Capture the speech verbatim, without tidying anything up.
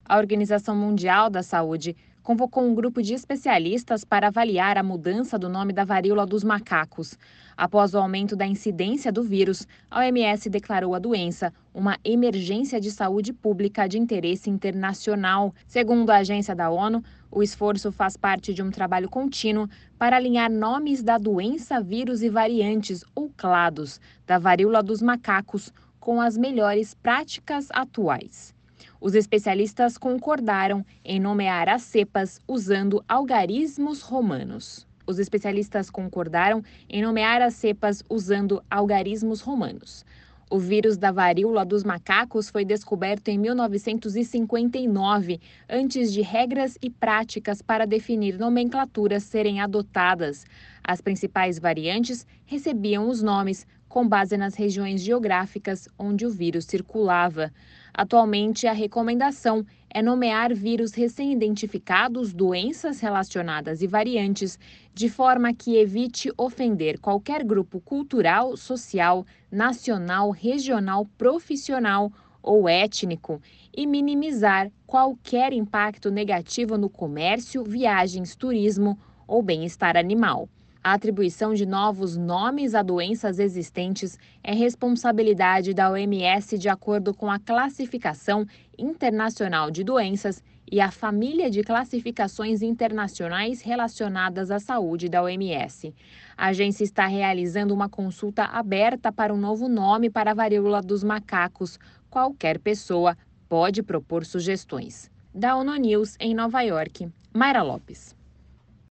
A Organização Mundial da Saúde convocou um grupo de especialistas para avaliar a mudança do nome da varíola dos macacos. Após o aumento da incidência do vírus, a O M S declarou a doença uma emergência de saúde pública de interesse internacional. Segundo a agência da ONU, o esforço faz parte de um trabalho contínuo para alinhar nomes da doença, vírus e variantes, ou clados, da varíola dos macacos com as melhores práticas atuais. Os especialistas concordaram em nomear as cepas usando algarismos romanos. Os especialistas concordaram em nomear as cepas usando algarismos romanos. O vírus da varíola dos macacos foi descoberto em mil novecentos e cinquenta e nove, antes de regras e práticas para definir nomenclaturas serem adotadas. As principais variantes recebiam os nomes com base nas regiões geográficas onde o vírus circulava. Atualmente, a recomendação é nomear vírus recém-identificados, doenças relacionadas e variantes, de forma que evite ofender qualquer grupo cultural, social, nacional, regional, profissional ou étnico e minimizar qualquer impacto negativo no comércio, viagens, turismo ou bem-estar animal. A atribuição de novos nomes a doenças existentes é responsabilidade da O M S de acordo com a Classificação Internacional de Doenças e a família de classificações internacionais relacionadas à saúde da O M S. A agência está realizando uma consulta aberta para um novo nome para a varíola dos macacos. Qualquer pessoa pode propor sugestões. Da ONU News em Nova York, Mayra Lopes.